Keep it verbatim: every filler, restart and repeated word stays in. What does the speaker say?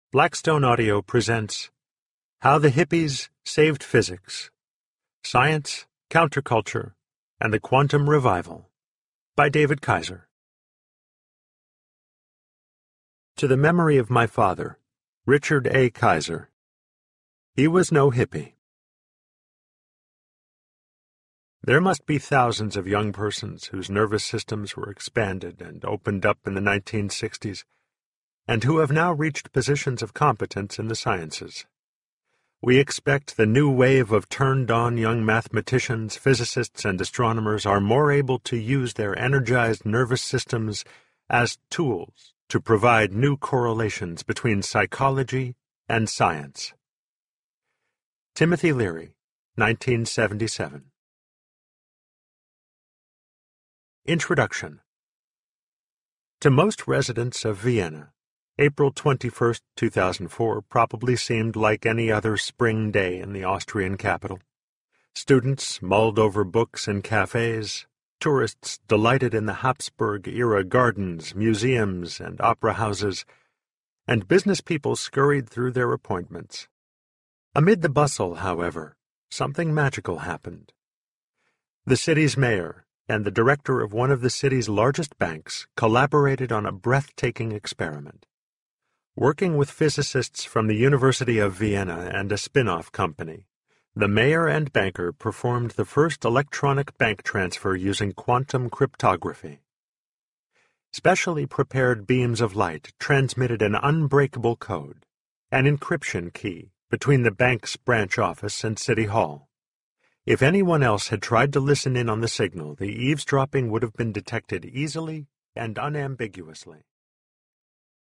Blackstone Audio presents How the Hippies Saved Physics, Science, Counterculture, and the Quantum Revival by David Kaiser. To the memory of my father, Richard A. Kaiser. He was no hippie. There must be thousands of young persons whose nervous systems were expanded and opened up in the nineteen sixties, and who have now reached positions of competence in the sciences. We expect the new wave of turned-on young mathematicians, physicists, and astronomers are more able to use their energized nervous systems as tools to provide new correlations between psychology and science. Timothy Leary, nineteen seventy-seven. Introduction. To most residents of Vienna, April twenty-first, two thousand four probably seemed like any other spring day in the Austrian capital. Students mulled over books in cafes, tourists delighted in the Habsburg-era gardens, museums, and opera houses, and business people scurried through their appointments. Amid the bustle, however, something magical happened. The city's mayor and the director of one of the city's largest banks collaborated on a breathtaking experiment. Working with physicists from the University of Vienna and a spin-off company, the mayor and banker performed the first electronic bank transfer using quantum cryptography. Specially prepared beams of light transmitted an unbreakable code, an encryption key, between the bank's branch office and City Hall. If anyone else had tried to listen in on the signal, the eavesdropping would have been detected easily and unambiguously.